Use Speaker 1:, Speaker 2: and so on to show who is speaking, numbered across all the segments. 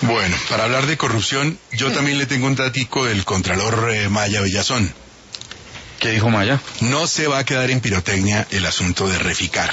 Speaker 1: Bueno, para hablar de corrupción, yo también le tengo un datico del contralor Maya Villazón.
Speaker 2: ¿Qué dijo Maya?
Speaker 1: No se va a quedar en pirotecnia el asunto de Reficar.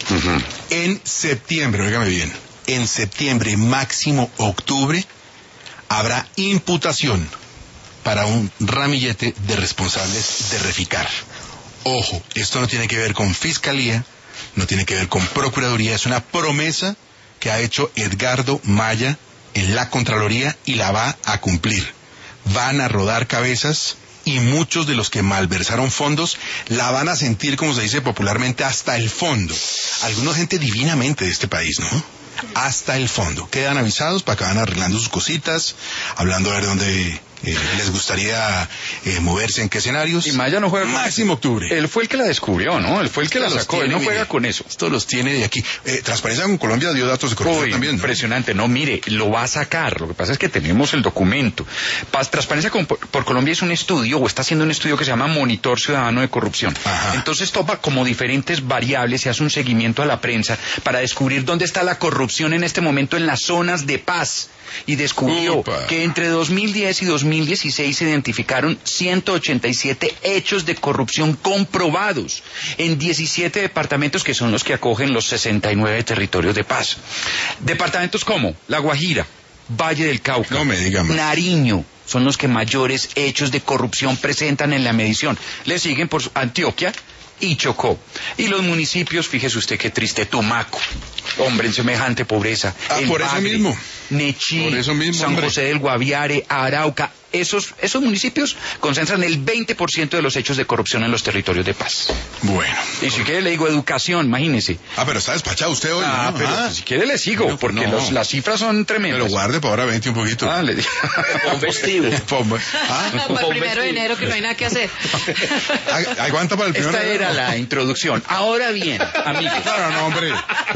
Speaker 1: En septiembre, óigame bien, en septiembre, máximo octubre, habrá imputación para un ramillete de responsables de Reficar. Ojo, esto no tiene que ver con Fiscalía, no tiene que ver con Procuraduría, es una promesa que ha hecho Edgardo Maya en la Contraloría y la va a cumplir. Van a rodar cabezas y muchos de los que malversaron fondos la van a sentir, como se dice popularmente, hasta el fondo. Alguna gente divinamente de este país, ¿no? Hasta el fondo. Quedan avisados para que van arreglando sus cositas, hablando a ver dónde les gustaría moverse, en qué escenarios.
Speaker 2: Y Maya no juega con
Speaker 1: máximo octubre.
Speaker 2: Él fue el que la descubrió, ¿no? Él fue el que la sacó, él no juega con eso.
Speaker 1: Esto los tiene de aquí. Transparencia con Colombia dio datos de corrupción también, ¿no?
Speaker 2: Impresionante. No, mire, lo va a sacar. Lo que pasa es que tenemos el documento. Transparencia por Colombia es un estudio, o está haciendo un estudio que se llama Monitor Ciudadano de Corrupción.
Speaker 1: Ajá.
Speaker 2: Entonces toma como diferentes variables, se hace un seguimiento a la prensa para descubrir dónde está la corrupción en este momento en las zonas de paz. Y descubrió que entre 2010 y 2016 se identificaron 187 hechos de corrupción comprobados en 17 departamentos que son los que acogen los 69 territorios de paz. Departamentos como La Guajira, Valle del Cauca,
Speaker 1: no me diga más.
Speaker 2: Nariño, son los que mayores hechos de corrupción presentan en la medición. Le siguen por Antioquia y Chocó. Y los municipios, fíjese usted qué triste, Tumaco, hombre, en semejante pobreza.
Speaker 1: Por eso mismo.
Speaker 2: Nechí,
Speaker 1: Por eso mismo,
Speaker 2: San
Speaker 1: hombre.
Speaker 2: José del Guaviare, Arauca, esos municipios concentran el 20% de los hechos de corrupción en los territorios de paz.
Speaker 1: Bueno.
Speaker 2: Y si quiere le digo educación, imagínese.
Speaker 1: Pero está despachado usted hoy, ¿no?
Speaker 2: Pero si quiere le sigo,
Speaker 1: Bueno,
Speaker 2: porque
Speaker 1: no.
Speaker 2: las cifras son tremendas.
Speaker 1: Pero guarde para ahora 20 un poquito.
Speaker 2: Le digo.
Speaker 3: Festivo.
Speaker 4: Para el 1 de enero que no hay nada que hacer.
Speaker 1: Aguanta para el primero.
Speaker 2: Esta era la introducción. Ahora bien, amigos.
Speaker 1: No, hombre.